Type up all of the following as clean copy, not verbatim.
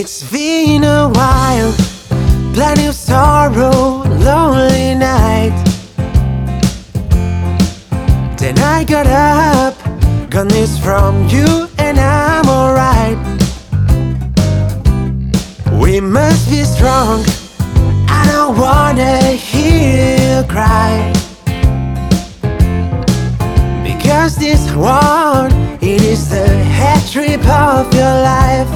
It's been a while, plenty of sorrow, lonely night. Then I got up, got news from you, and I'm alright. We must be strong, I don't wanna hear you cry. Because this one, it is the head trip of your life.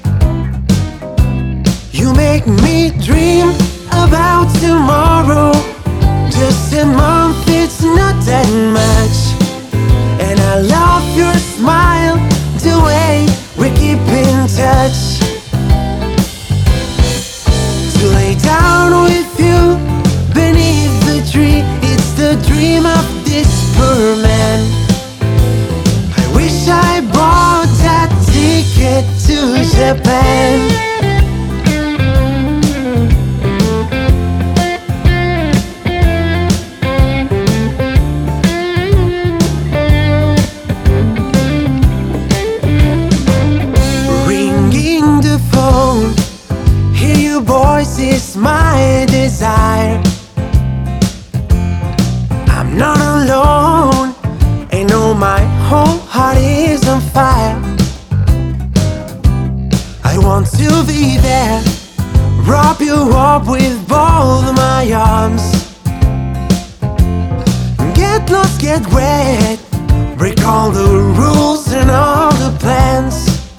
You make me dream about tomorrow. Just a month, it's not that much. And I love your smile, the way we keep in touch. To lay down with you beneath the tree, it's the dream of this poor man. I wish I bought that ticket to Japan. Voice is my desire. I'm not alone, and know my whole heart is on fire. I want to be there, wrap you up with both my arms. Get lost, get wet, break all the rules and all the plans.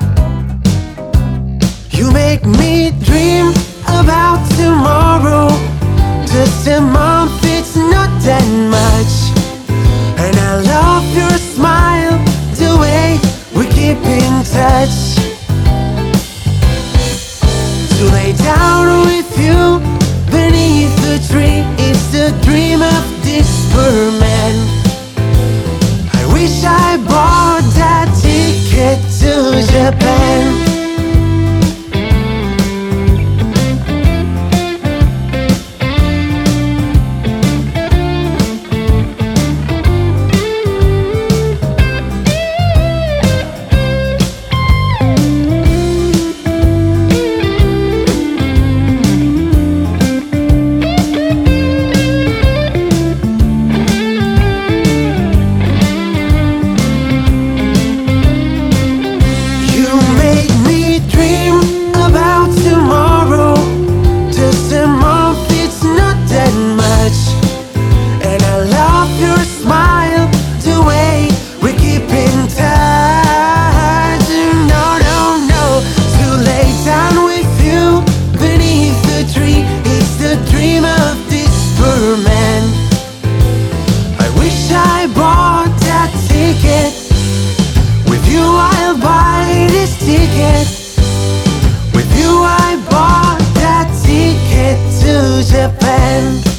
You make me dream about tomorrow. Just a month, it's not that much. And I love your smile, the way we keep in touch. To lay down with you beneath the tree, it's the dream of this poor man. I wish I bought that ticket to Japan. With you I'll buy this ticket. With you I bought that ticket to Japan.